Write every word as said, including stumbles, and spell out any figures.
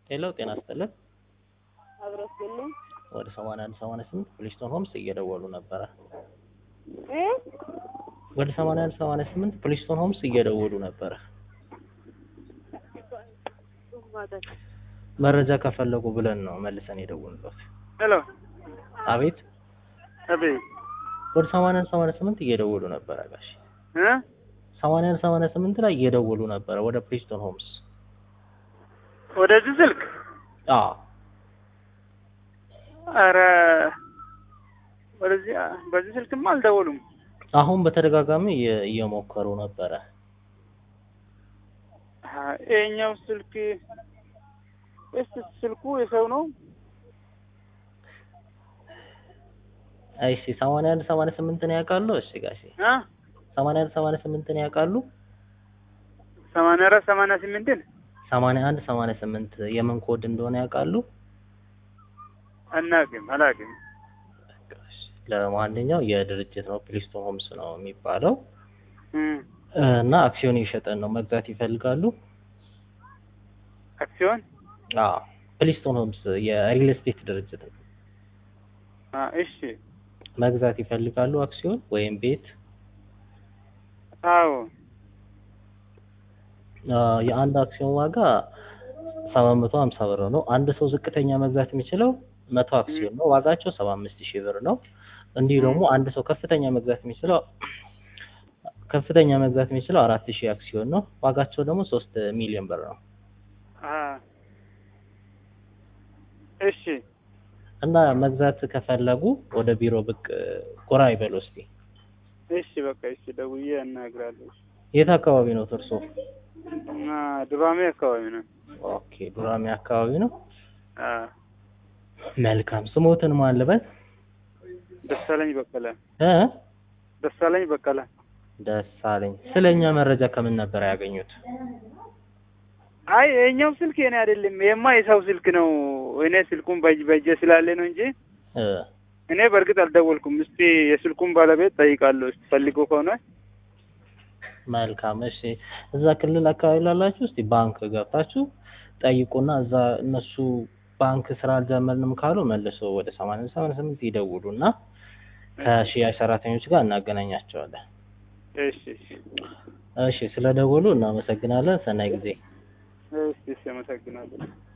ሄሎ ጤና ይስጥልን። አብረስልኝ ወደ ሰማንያ አንድ ሰማንያ ስምንት ፕሊስቶን ሆምስ እየደወሉ ነበረ። እ ወደ ሰማንያ አንድ ሰማንያ ስምንት ፕሊስቶን ሆምስ እየደወሉ ነበረ። መረጃ ከፈለጉ ብለን ነው መልሰን የደወልንሎት። ሄሎ አቤት። አቤት ወደ ሰማንያ አንድ ሰማንያ ስምንት እየደወሉ ነበረ ጋሽ። እ ሰማንያ አንድ ሰማንያ ስምንት ላይ እየደወሉ ነበረ ወደ ፕሊስቶን ሆምስ። ወደዚህ ስልክ አዎ ኧረ ወደዚህ በዚህ ስልክማ አልደወሉም። አሁን በተደጋጋሚ እየሞከሩ ነበረ። ይኸኛው ስልክ እስ ስልኩ የሰው ነው? እሺ ሰማንያ አንድ ሰማንያ ስምንት ነው ያውቃሉ? እሺ ጋሼ እ ሰማንያ አንድ ሰማንያ ስምንት ነው ያውቃሉ? ሰማንያ አራት ሰማንያ ስምንትን ሰማንያ አንድ ሰማንያ ስምንት የምን ኮድ እንደሆነ ያውቃሉ? አናውቅም አላውቅም። ለማንኛው የድርጅት ነው ፕሊስቶን ሆምስ ነው የሚባለው እ እና አክሲዮን እየሸጠን ነው። መግዛት ይፈልጋሉ? አክሲዮን? አዎ ፕሊስቶን ሆምስ የሪል ስቴት ድርጅት ነው። አ እሺ መግዛት ይፈልጋሉ አክሲዮን ወይም ቤት? አዎ የአንድ አክሲዮን ዋጋ ሰባት መቶ ሃምሳ ብር ነው። አንድ ሰው ዝቅተኛ መግዛት የሚችለው መቶ አክሲዮን ነው። ዋጋቸው ሰባ አምስት ሺህ ብር ነው። እንዲሁ ደግሞ አንድ ሰው ከፍተኛ መግዛት የሚችለው ከፍተኛ መግዛት የሚችለው አራት ሺህ አክሲዮን ነው። ዋጋቸው ደግሞ ሶስት ሚሊዮን ብር ነው። አ እሺ እና መግዛት ከፈለጉ ወደ ቢሮ ብቅ ጎራ ይበሉ እስቲ። እሺ በቃ እሺ ደውዬ አናግራለሁ። የት አካባቢ ነው እርሶ? እና ዱራሜ አካባቢ ነው። ኦኬ ዱራሜ አካባቢ ነው። አ መልካም ስሞትን ማን ልበል? ደሳለኝ በቀለ። እ ደሳለኝ በቀለ። ደሳለኝ። ስለኛ መረጃ ከምን ነበር ያገኙት? አይ ይኸኛው ስልክ የኔ አይደለም። ይሄማ የሰው ስልክ ነው። እኔ ስልኩን በእጅ በእጄ ስላለ ነው እንጂ እ እኔ በእርግጥ አልደወልኩም። እስቲ የስልኩን ባለቤት ጠይቃለሁ እስቲ ፈልጎ ከሆነ። መልካም እሺ። እዛ ክልል አካባቢ ላላችሁ እስቲ ባንክ ገብታችሁ ጠይቁና እዛ እነሱ ባንክ ስራ አልጀመርንም ካሉ መልሶ ወደ ሰማንያ አንድ ሰማንያ ስምንት ይደውሉና ከሽያጭ ሰራተኞች ጋር እናገናኛቸዋለን። እሺ እሺ እሺ ስለደወሉ እናመሰግናለን። ሰናይ ጊዜ። እሺ እሺ አመሰግናለሁ።